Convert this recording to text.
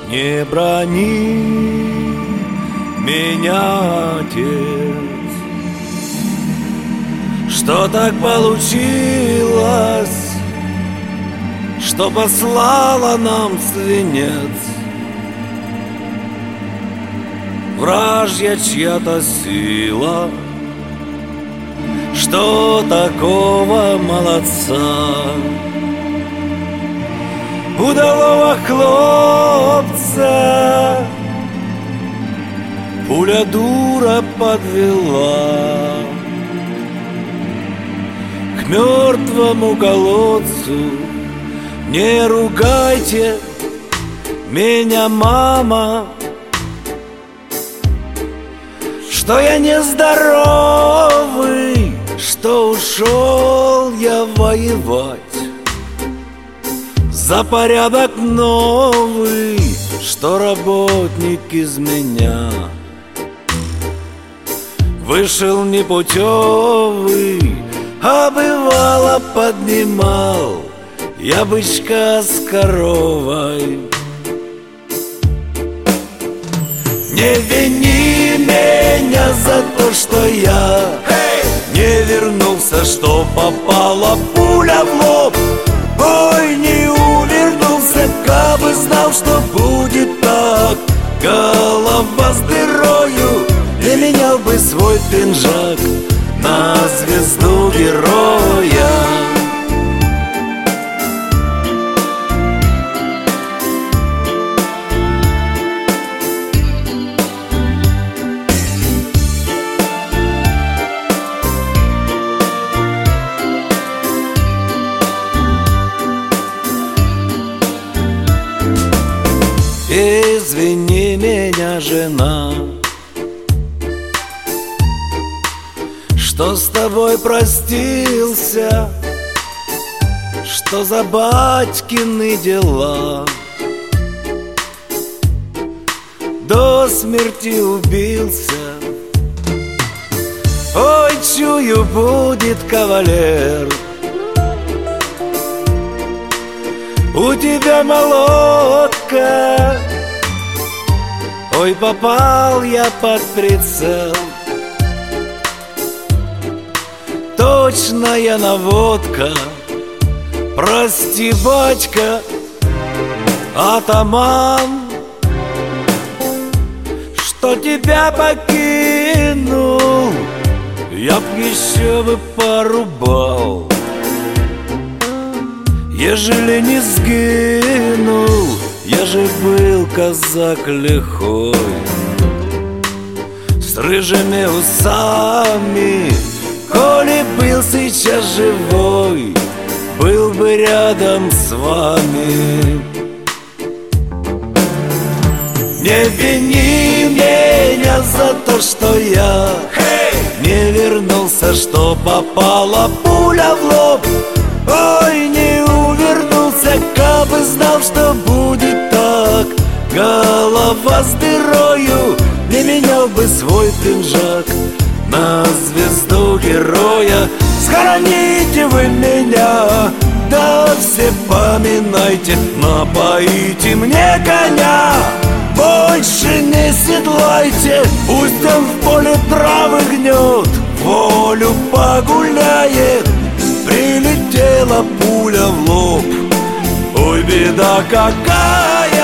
Не брони меня, Отец, что так получилось, что послала нам свинец вражья чья-то сила. Что такого молодца удалого хлопца пуля дура подвела к мертвому колодцу? Не ругайте меня, мама, что я нездоровый, что ушел я воевать за порядок новый, что работник из меня вышел непутевый, а бывало поднимал я бычка с коровой. Не вини меня за то, что я не вернулся, что попала пуля в лоб. Ой, не увернулся, кабы знал, что будет так. Голова с дырою, не менял бы свой пинжак на звезду героя. Извини меня, жена, что с тобой простился, что за батькины дела до смерти убился. Ой, чую, будет кавалер, у тебя молодка. Ой, попал я под прицел, точная наводка. Прости, батька, атаман, что тебя покинул. Я б еще бы порубал, ежели не сгинул. Я же был казак лихой, с рыжими усами. Коли был сейчас живой, был бы рядом с вами. Не вини меня за то, что я не вернулся, что попала пуля в лоб. Ой, не увернулся, кабы знал, что будет так. Голова с дырою, не менял бы свой пинжак на звезду героя. Схороните вы меня, да все поминайте, напоите мне коня. Больше не седлайте, пусть он в поле травы гнет, волю погуляет. Прилетела пуля в лоб, ой, беда какая.